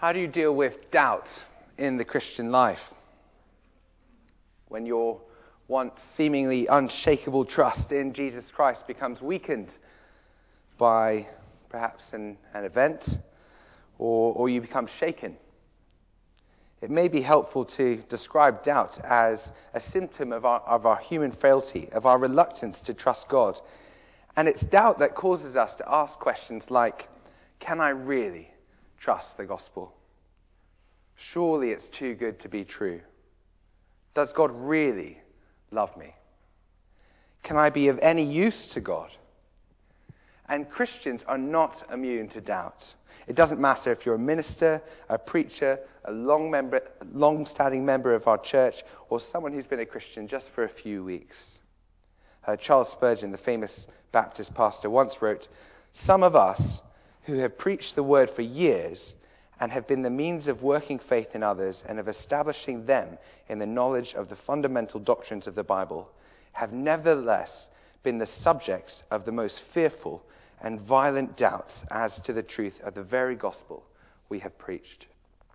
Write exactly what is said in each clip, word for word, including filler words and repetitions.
How do you deal with doubt in the Christian life? When your once seemingly unshakable trust in Jesus Christ becomes weakened by perhaps an, an event, or, or you become shaken. It may be helpful to describe doubt as a symptom of our, of our human frailty, of our reluctance to trust God. And it's doubt that causes us to ask questions like, can I really trust the gospel? Surely it's too good to be true. Does God really love me? Can I be of any use to God? And Christians are not immune to doubt. It doesn't matter if you're a minister, a preacher, a long member, long-standing member of our church, or someone who's been a Christian just for a few weeks. Uh, Charles Spurgeon, the famous Baptist pastor, once wrote, "Some of us who have preached the word for years and have been the means of working faith in others and of establishing them in the knowledge of the fundamental doctrines of the Bible, have nevertheless been the subjects of the most fearful and violent doubts as to the truth of the very gospel we have preached."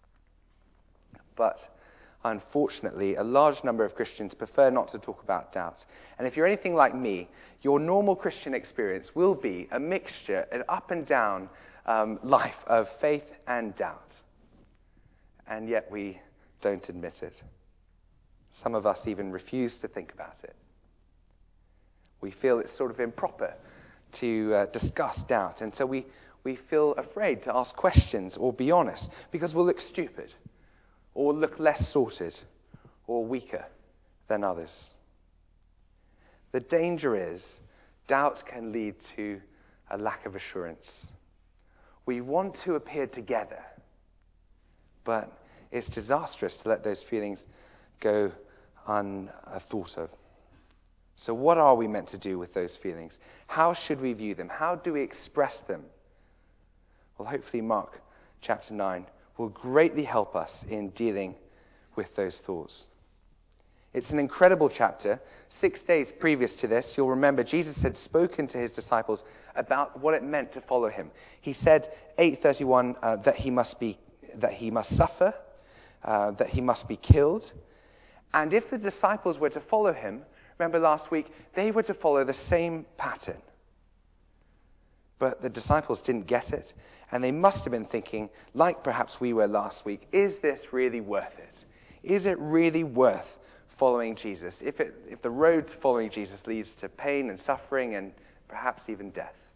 But unfortunately, a large number of Christians prefer not to talk about doubt. And if you're anything like me, your normal Christian experience will be a mixture, an up and down um, life of faith and doubt. And yet we don't admit it. Some of us even refuse to think about it. We feel it's sort of improper to uh, discuss doubt, and so we, we feel afraid to ask questions or be honest because we'll look stupid or look less sorted or weaker than others. The danger is doubt can lead to a lack of assurance. We want to appear together, but it's disastrous to let those feelings go unthought of. So what are we meant to do with those feelings? How should we view them? How do we express them? Well, hopefully Mark chapter nine will greatly help us in dealing with those thoughts. It's an incredible chapter. Six days previous to this, you'll remember Jesus had spoken to his disciples about what it meant to follow him. He said, eight thirty-one, uh, that he must be, that he must suffer, uh, that he must be killed. And if the disciples were to follow him, remember last week, they were to follow the same pattern. But the disciples didn't get it, and they must have been thinking, like perhaps we were last week, is this really worth it? Is it really worth following Jesus? If it, if the road to following Jesus leads to pain and suffering and perhaps even death.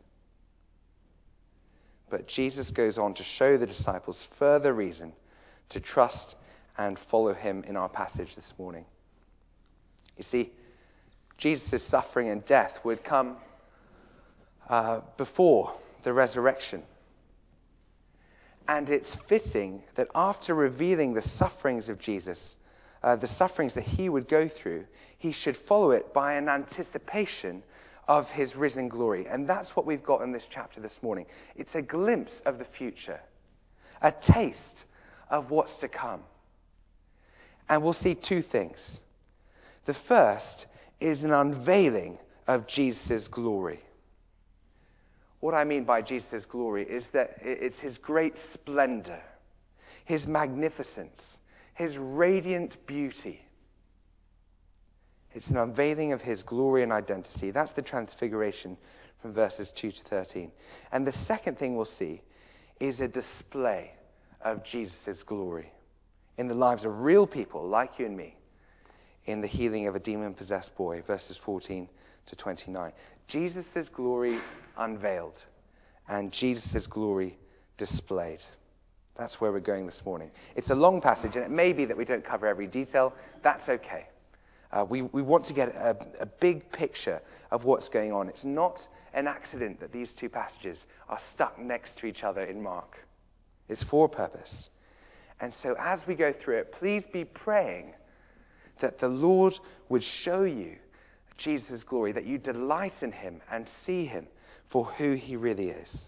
But Jesus goes on to show the disciples further reason to trust and follow him in our passage this morning. You see, Jesus' suffering and death would come uh, before the resurrection. And it's fitting that after revealing the sufferings of Jesus, uh, the sufferings that he would go through, he should follow it by an anticipation of his risen glory. And that's what we've got in this chapter this morning. It's a glimpse of the future, a taste of what's to come. And we'll see two things. The first is an unveiling of Jesus' glory. What I mean by Jesus' glory is that it's his great splendor, his magnificence, his radiant beauty. It's an unveiling of his glory and identity. That's the transfiguration from verses two to thirteen. And the second thing we'll see is a display of Jesus' glory in the lives of real people like you and me, in the healing of a demon-possessed boy, verses fourteen to twenty-nine. Jesus' glory unveiled and Jesus' glory displayed. That's where we're going this morning. It's a long passage, and it may be that we don't cover every detail. That's okay. Uh, we, we want to get a, a big picture of what's going on. It's not an accident that these two passages are stuck next to each other in Mark. It's for a purpose. And so as we go through it, please be praying that the Lord would show you Jesus' glory, that you delight in him and see him for who he really is.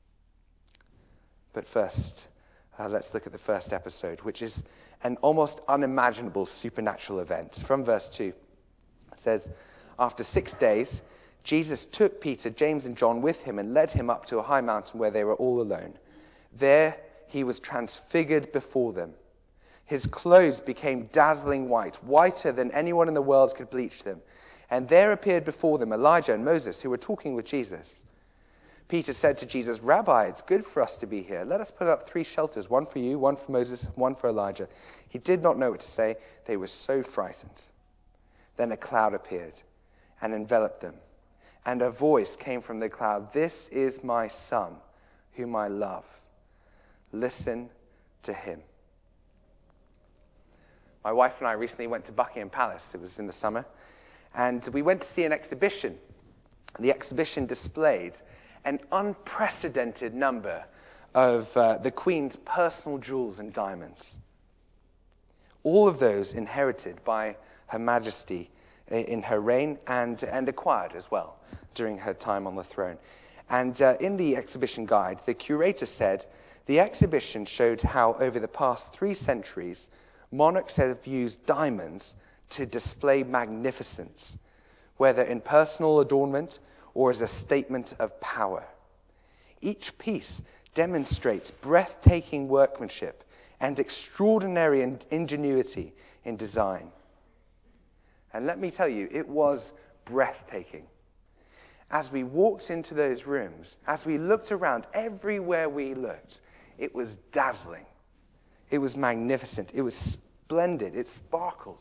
But first, uh, let's look at the first episode, which is an almost unimaginable supernatural event. From verse two, it says, after six days, Jesus took Peter, James, and John with him and led him up to a high mountain where they were all alone. There he was transfigured before them. His clothes became dazzling white, whiter than anyone in the world could bleach them. And there appeared before them Elijah and Moses, who were talking with Jesus. Peter said to Jesus, "Rabbi, it's good for us to be here. Let us put up three shelters, one for you, one for Moses, one for Elijah." He did not know what to say. They were so frightened. Then a cloud appeared and enveloped them. And a voice came from the cloud, "This is my son, whom I love. Listen to him." My wife and I recently went to Buckingham Palace. It was in the summer. And we went to see an exhibition. The exhibition displayed an unprecedented number of uh, the Queen's personal jewels and diamonds. All of those inherited by Her Majesty in her reign and, and acquired as well during her time on the throne. And uh, in the exhibition guide, the curator said, the exhibition showed how over the past three centuries, monarchs have used diamonds to display magnificence, whether in personal adornment or as a statement of power. Each piece demonstrates breathtaking workmanship and extraordinary ingenuity in design. And let me tell you, it was breathtaking. As we walked into those rooms, as we looked around, everywhere we looked, it was dazzling. It was magnificent. It was splendid. It sparkled.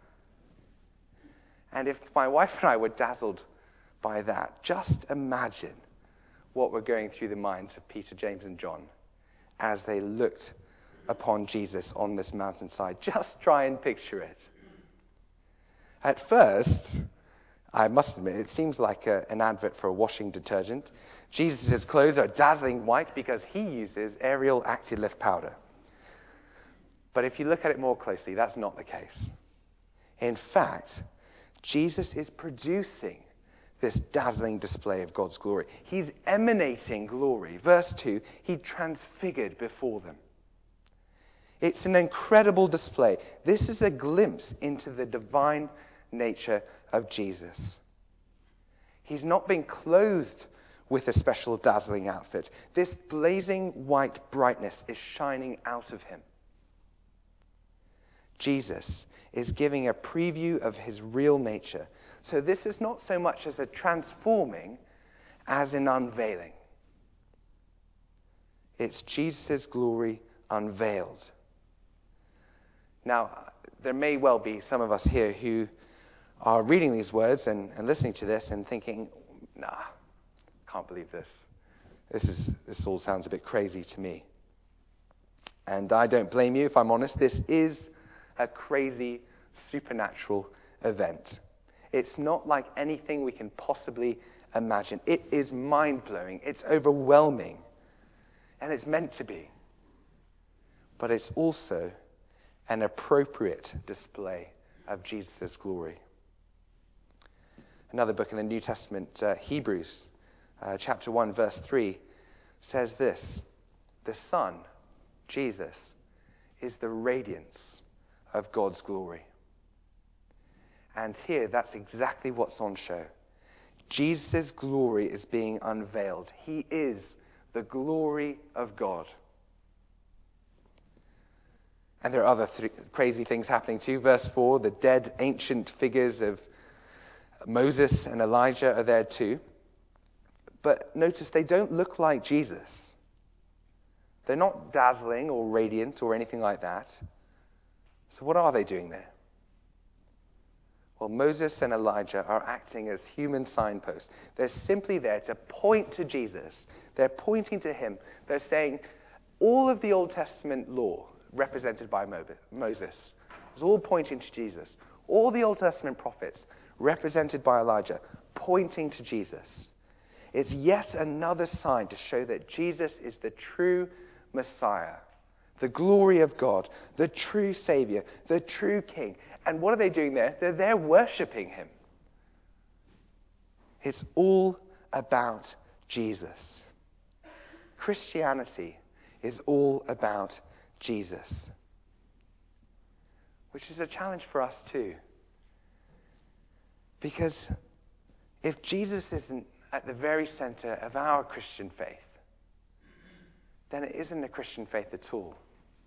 And if my wife and I were dazzled by that, just imagine what were going through the minds of Peter, James, and John as they looked upon Jesus on this mountainside. Just try and picture it. At first, I must admit, it seems like a, an advert for a washing detergent. Jesus' clothes are dazzling white because he uses Ariel Acti-Lift powder. But if you look at it more closely, that's not the case. In fact, Jesus is producing this dazzling display of God's glory. He's emanating glory. Verse two, he transfigured before them. It's an incredible display. This is a glimpse into the divine nature of Jesus. He's not been clothed with a special dazzling outfit. This blazing white brightness is shining out of him. Jesus is giving a preview of his real nature. So this is not so much as a transforming as an unveiling. It's Jesus' glory unveiled. Now, there may well be some of us here who are reading these words and, and listening to this and thinking, nah, can't believe this. This is this all sounds a bit crazy to me. And I don't blame you, if I'm honest. This is a crazy, supernatural event. It's not like anything we can possibly imagine. It is mind-blowing. It's overwhelming. And it's meant to be. But it's also an appropriate display of Jesus' glory. Another book in the New Testament, uh, Hebrews, uh, chapter one, verse three, says this: the Son, Jesus, is the radiance of God's glory. And here, that's exactly what's on show. Jesus' glory is being unveiled. He is the glory of God. And there are other th- crazy things happening too. Verse four, the dead ancient figures of Moses and Elijah are there too. But notice they don't look like Jesus. They're not dazzling or radiant or anything like that. So what are they doing there? Well, Moses and Elijah are acting as human signposts. They're simply there to point to Jesus. They're pointing to him. They're saying all of the Old Testament law represented by Moses is all pointing to Jesus. All the Old Testament prophets represented by Elijah pointing to Jesus. It's yet another sign to show that Jesus is the true Messiah, the glory of God, the true Savior, the true King. And what are they doing there? They're there worshiping him. It's all about Jesus. Christianity is all about Jesus, which is a challenge for us too. Because if Jesus isn't at the very center of our Christian faith, then it isn't a Christian faith at all.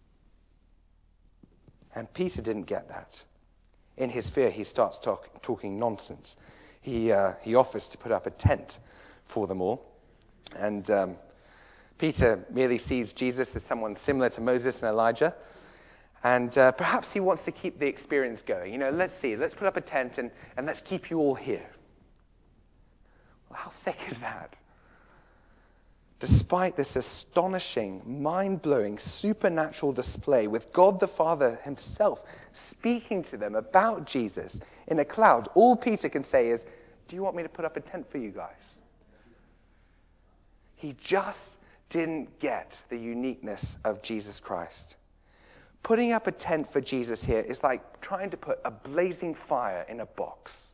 And Peter didn't get that. In his fear, he starts talk, talking nonsense. He, uh, he offers to put up a tent for them all. And um, Peter merely sees Jesus as someone similar to Moses and Elijah. And uh, perhaps he wants to keep the experience going. You know, let's see, let's put up a tent and, and let's keep you all here. Well, how thick is that? Despite this astonishing, mind-blowing, supernatural display with God the Father himself speaking to them about Jesus in a cloud, all Peter can say is, do you want me to put up a tent for you guys? He just didn't get the uniqueness of Jesus Christ. Putting up a tent for Jesus here is like trying to put a blazing fire in a box.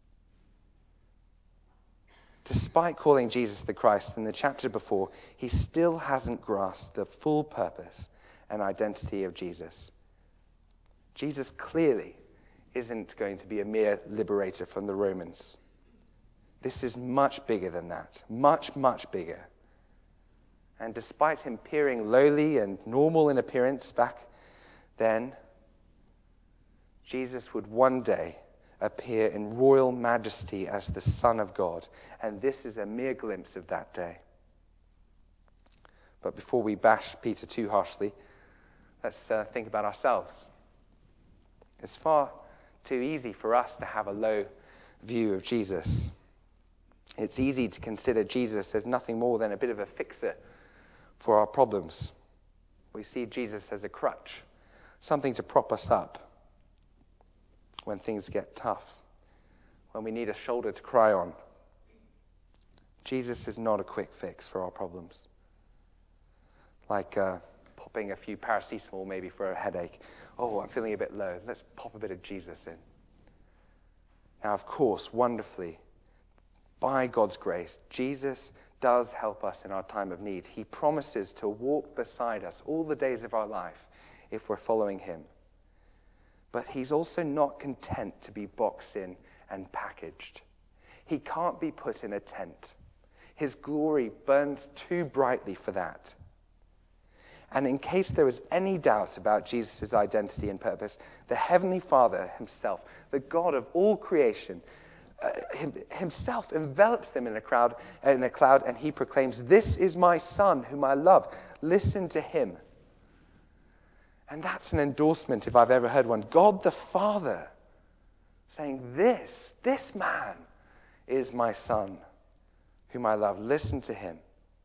Despite calling Jesus the Christ in the chapter before, he still hasn't grasped the full purpose and identity of Jesus. Jesus clearly isn't going to be a mere liberator from the Romans. This is much bigger than that, much, much bigger. And despite him appearing lowly and normal in appearance back then, Jesus would one day appear in royal majesty as the Son of God. And this is a mere glimpse of that day. But before we bash Peter too harshly, let's uh, think about ourselves. It's far too easy for us to have a low view of Jesus. It's easy to consider Jesus as nothing more than a bit of a fixer for our problems. We see Jesus as a crutch, something to prop us up when things get tough, when we need a shoulder to cry on. Jesus is not a quick fix for our problems. Like uh, popping a few paracetamol maybe for a headache. Oh, I'm feeling a bit low. Let's pop a bit of Jesus in. Now, of course, wonderfully, by God's grace, Jesus does help us in our time of need. He promises to walk beside us all the days of our life if we're following him. But he's also not content to be boxed in and packaged. He can't be put in a tent. His glory burns too brightly for that. And in case there was any doubt about Jesus' identity and purpose, the Heavenly Father himself, the God of all creation, uh, him, himself envelops them in a, crowd, in a cloud, and he proclaims, "This is my Son whom I love. Listen to him." And that's an endorsement, if I've ever heard one. God the Father saying, this, this man is my Son whom I love. Listen to him.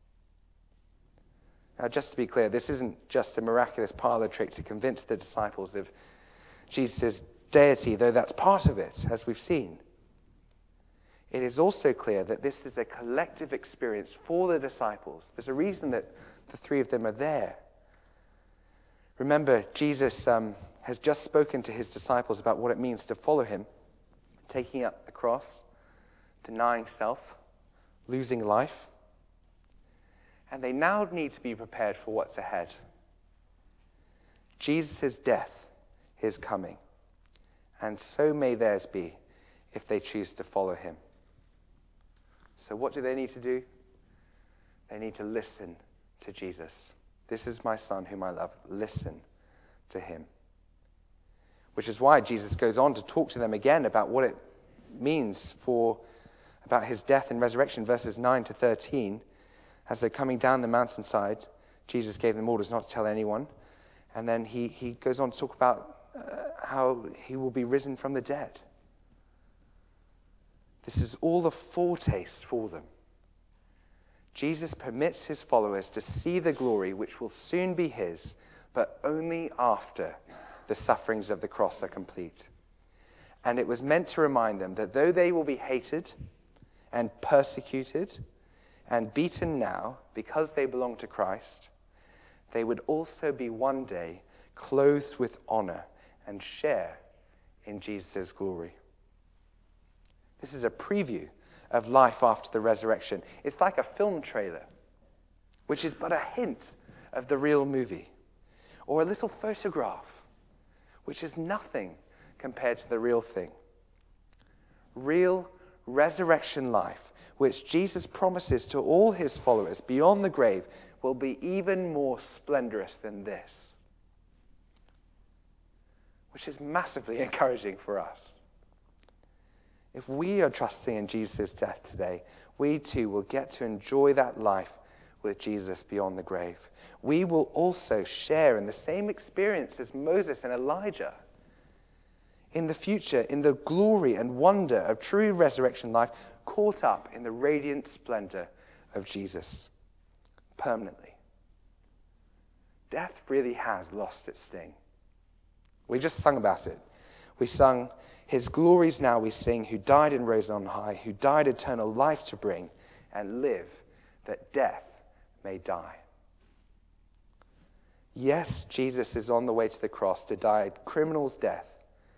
Now, just to be clear, this isn't just a miraculous parlor trick to convince the disciples of Jesus' deity, though that's part of it, as we've seen. It is also clear that this is a collective experience for the disciples. There's a reason that the three of them are there. Remember, Jesus um, has just spoken to his disciples about what it means to follow him, taking up the cross, denying self, losing life. And they now need to be prepared for what's ahead. Jesus' death is coming, and so may theirs be if they choose to follow him. So what do they need to do? They need to listen to Jesus. This is my Son whom I love. Listen to him. Which is why Jesus goes on to talk to them again about what it means for, about his death and resurrection, verses nine to thirteen. As they're coming down the mountainside, Jesus gave them orders not to tell anyone. And then he, he goes on to talk about uh, how he will be risen from the dead. This is all a foretaste for them. Jesus permits his followers to see the glory which will soon be his, but only after the sufferings of the cross are complete. And it was meant to remind them that though they will be hated and persecuted and beaten now because they belong to Christ, they would also be one day clothed with honor and share in Jesus' glory. This is a preview of life after the resurrection. It's like a film trailer, which is but a hint of the real movie, or a little photograph, which is nothing compared to the real thing. Real resurrection life, which Jesus promises to all his followers beyond the grave, will be even more splendorous than this, which is massively encouraging for us. If we are trusting in Jesus' death today, we too will get to enjoy that life with Jesus beyond the grave. We will also share in the same experience as Moses and Elijah in the future, in the glory and wonder of true resurrection life, caught up in the radiant splendor of Jesus permanently. Death really has lost its sting. We just sung about it. We sung, his glories now we sing, who died and rose on high, who died eternal life to bring, and live that death may die. Yes, Jesus is on the way to the cross to die a criminal's death.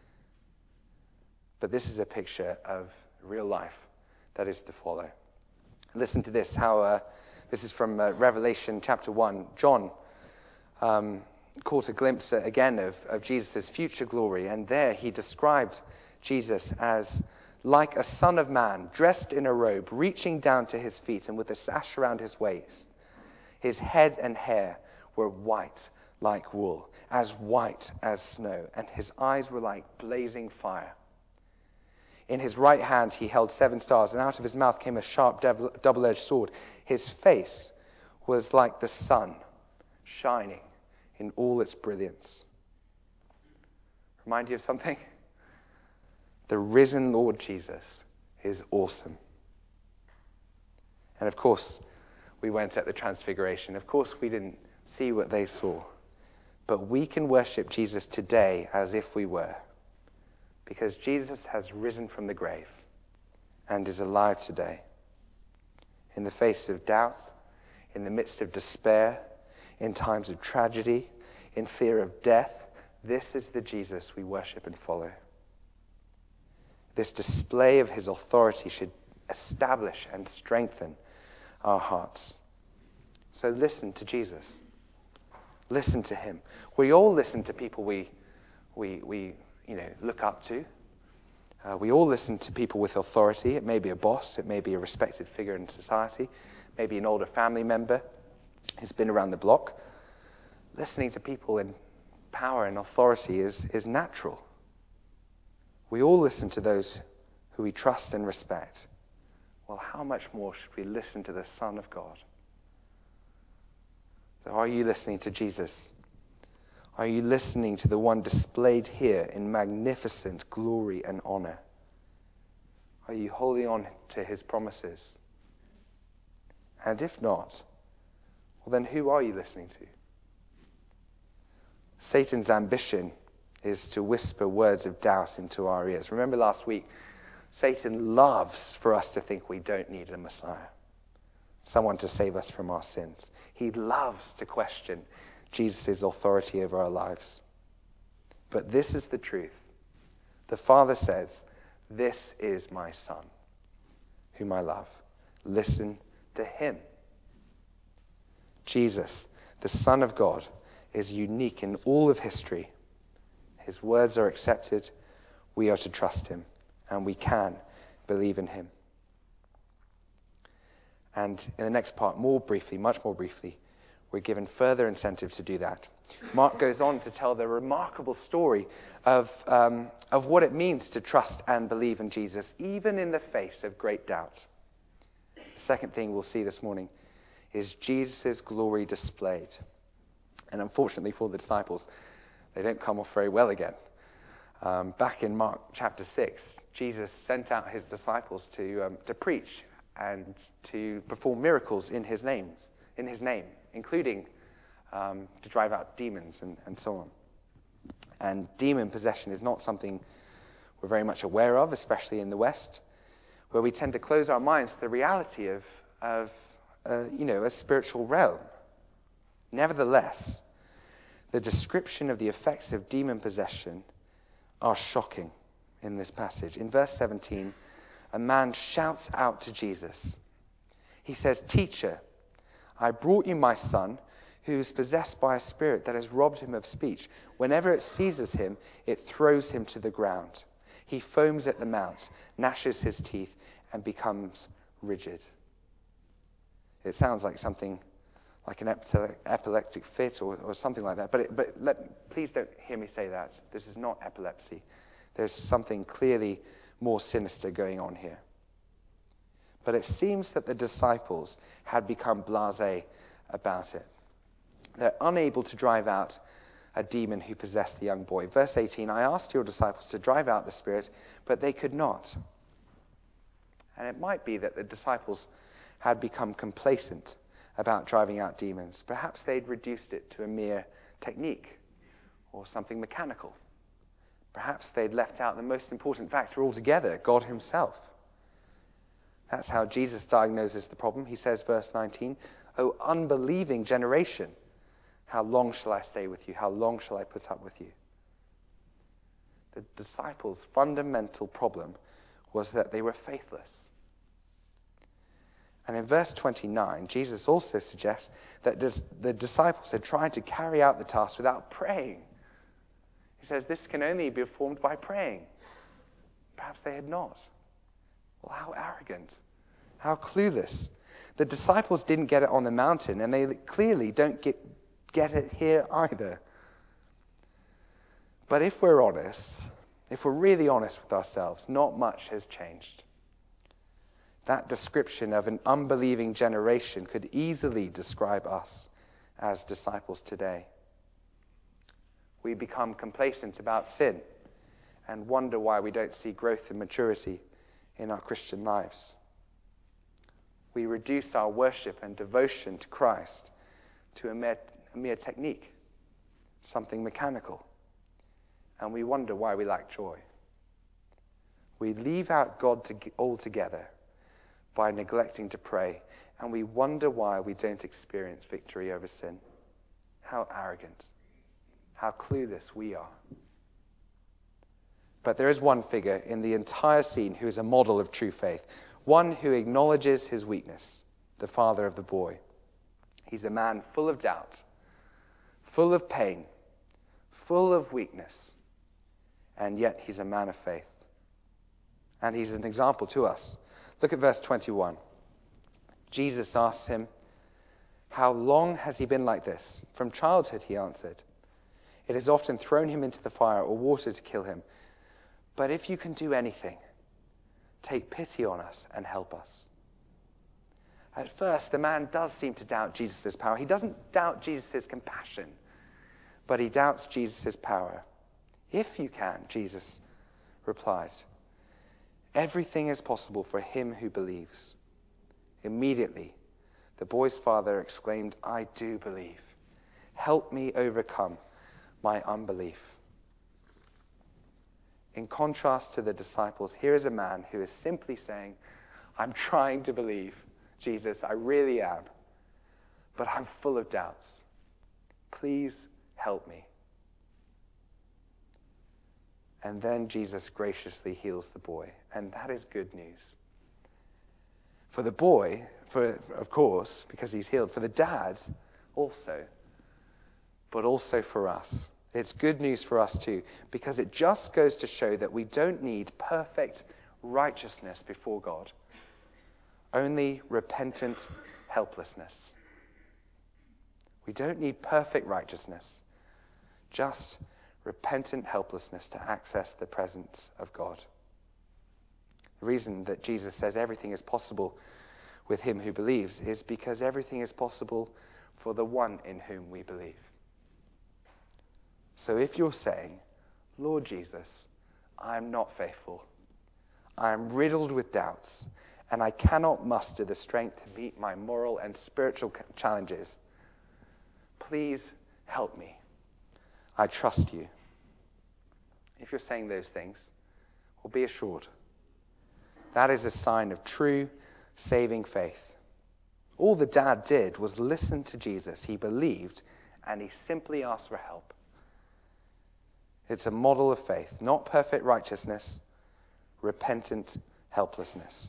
But this is a picture of real life that is to follow. Listen to this, how uh, this is from uh, Revelation chapter one. John um, caught a glimpse uh, again of, of Jesus' future glory, and there he described Jesus as like a son of man, dressed in a robe, reaching down to his feet and with a sash around his waist. His head and hair were white like wool, as white as snow, and his eyes were like blazing fire. In his right hand he held seven stars, and out of his mouth came a sharp double-edged sword. His face was like the sun, shining in all its brilliance. Remind you of something? The risen Lord Jesus is awesome. And of course, we went at the Transfiguration. Of course, we didn't see what they saw. But we can worship Jesus today as if we were, because Jesus has risen from the grave and is alive today. In the face of doubt, in the midst of despair, in times of tragedy, in fear of death, this is the Jesus we worship and follow. This display of his authority should establish and strengthen our hearts. So listen to Jesus. Listen to him. We all listen to people we, we, we you know, look up to. Uh, we all listen to people with authority. It may be a boss. It may be a respected figure in society. Maybe an older family member who's been around the block. Listening to people in power and authority is, is natural. We all listen to those who we trust and respect. Well, how much more should we listen to the Son of God? So are you listening to Jesus? Are you listening to the one displayed here in magnificent glory and honor? Are you holding on to his promises? And if not, well then who are you listening to? Satan's ambition is to whisper words of doubt into our ears. Remember last week, Satan loves for us to think we don't need a Messiah, someone to save us from our sins. He loves to question Jesus' authority over our lives. But this is the truth. The Father says, "This is my Son, whom I love. Listen to him." Jesus, the Son of God, is unique in all of history. His words are accepted. We are to trust him, and we can believe in him. And in the next part, more briefly, much more briefly, we're given further incentive to do that. Mark goes on to tell the remarkable story of, um, of what it means to trust and believe in Jesus, even in the face of great doubt. The second thing we'll see this morning is Jesus' glory displayed. And unfortunately for the disciples, they don't come off very well again. Um, back in Mark chapter six, Jesus sent out his disciples to um, to preach and to perform miracles in his names, in his name, including um, to drive out demons and, and so on. And demon possession is not something we're very much aware of, especially in the West, where we tend to close our minds to the reality of, of uh, you know, a spiritual realm. Nevertheless, the description of the effects of demon possession are shocking in this passage. In verse seventeen, a man shouts out to Jesus. He says, "Teacher, I brought you my son, who is possessed by a spirit that has robbed him of speech. Whenever it seizes him, it throws him to the ground. He foams at the mouth, gnashes his teeth, and becomes rigid." It sounds like something like an epi- epileptic fit or, or something like that. But, it, but let, please don't hear me say that. This is not epilepsy. There's something clearly more sinister going on here. But it seems that the disciples had become blasé about it. They're unable to drive out a demon who possessed the young boy. Verse eighteen, I asked your disciples to drive out the spirit, but they could not. And it might be that the disciples had become complacent about driving out demons. Perhaps they'd reduced it to a mere technique or something mechanical. Perhaps they'd left out the most important factor altogether, God himself. That's how Jesus diagnoses the problem. He says, verse nineteen, O unbelieving generation, how long shall I stay with you? How long shall I put up with you? The disciples' fundamental problem was that they were faithless. And in verse twenty-nine, Jesus also suggests that the disciples had tried to carry out the task without praying. He says this can only be performed by praying. Perhaps they had not. Well, how arrogant, how clueless. The disciples didn't get it on the mountain, and they clearly don't get, get it here either. But if we're honest, if we're really honest with ourselves, not much has changed. That description of an unbelieving generation could easily describe us as disciples today. We become complacent about sin and wonder why we don't see growth and maturity in our Christian lives. We reduce our worship and devotion to Christ to a mere, a mere technique, something mechanical, and we wonder why we lack joy. We leave out God to, altogether by neglecting to pray, and we wonder why we don't experience victory over sin. How arrogant, how clueless we are. But there is one figure in the entire scene who is a model of true faith, one who acknowledges his weakness, the father of the boy. He's a man full of doubt, full of pain, full of weakness, and yet he's a man of faith. And he's an example to us. Look at verse twenty-one. Jesus asks him, how long has he been like this? From childhood, he answered. It has often thrown him into the fire or water to kill him. But if you can do anything, take pity on us and help us. At first, the man does seem to doubt Jesus' power. He doesn't doubt Jesus' compassion, but he doubts Jesus' power. If you can, Jesus replied, everything is possible for him who believes. Immediately, the boy's father exclaimed, I do believe. Help me overcome my unbelief. In contrast to the disciples, here is a man who is simply saying, I'm trying to believe, Jesus, I really am, but I'm full of doubts. Please help me. And then Jesus graciously heals the boy, and that is good news. For the boy, for of course, because he's healed. For the dad, also, but also for us. It's good news for us too, because it just goes to show that we don't need perfect righteousness before God. Only repentant helplessness. We don't need perfect righteousness, just repentant helplessness to access the presence of God. The reason that Jesus says everything is possible with him who believes is because everything is possible for the one in whom we believe. So if you're saying, Lord Jesus, I am not faithful, I am riddled with doubts, and I cannot muster the strength to meet my moral and spiritual challenges, please help me. I trust you. If you're saying those things, well, be assured, that is a sign of true saving faith. All the dad did was listen to Jesus. He believed, and he simply asked for help. It's a model of faith, not perfect righteousness, repentant helplessness.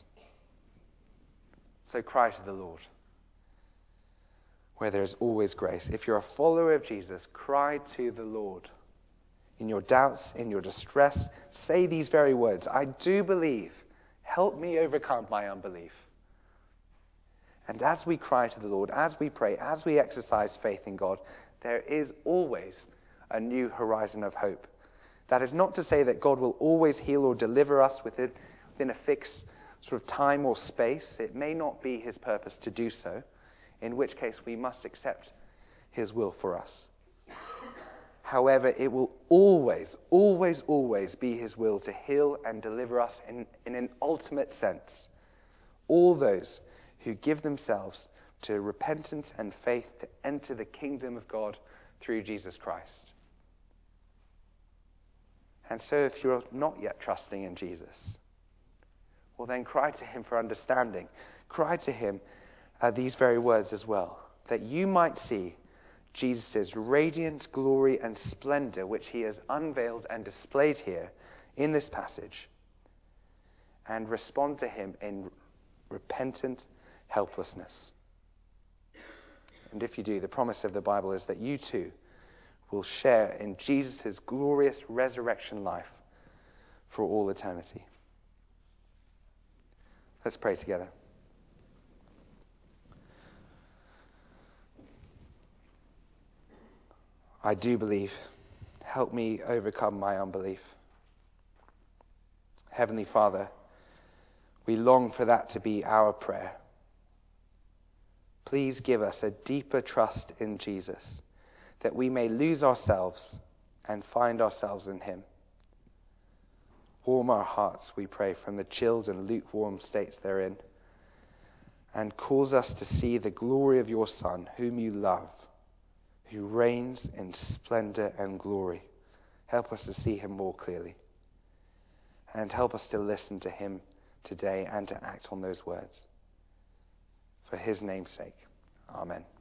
So cry to the Lord, where there is always grace. If you're a follower of Jesus, cry to the Lord. In your doubts, in your distress, say these very words, I do believe. Help me overcome my unbelief. And as we cry to the Lord, as we pray, as we exercise faith in God, there is always a new horizon of hope. That is not to say that God will always heal or deliver us within, within a fixed sort of time or space. It may not be his purpose to do so, in which case we must accept his will for us. However, it will always, always, always be his will to heal and deliver us in, in an ultimate sense. All those who give themselves to repentance and faith to enter the kingdom of God through Jesus Christ. And so if you're not yet trusting in Jesus, well then cry to him for understanding. Cry to him uh, these very words as well, that you might see Jesus' radiant glory and splendor, which he has unveiled and displayed here in this passage, and respond to him in repentant helplessness. And if you do, the promise of the Bible is that you too will share in Jesus' glorious resurrection life for all eternity. Let's pray together. I do believe. Help me overcome my unbelief. Heavenly Father, we long for that to be our prayer. Please give us a deeper trust in Jesus, that we may lose ourselves and find ourselves in him. Warm our hearts, we pray, from the chilled and lukewarm states therein, and cause us to see the glory of your Son, whom you love, who reigns in splendor and glory. Help us to see him more clearly, and help us to listen to him today and to act on those words. For his name's sake, amen.